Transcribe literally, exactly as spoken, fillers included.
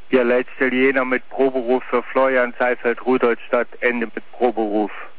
Ja, letzte Jena mit Proberuf für Florian Seifeld, Rudolstadt, Ende mit Proberuf.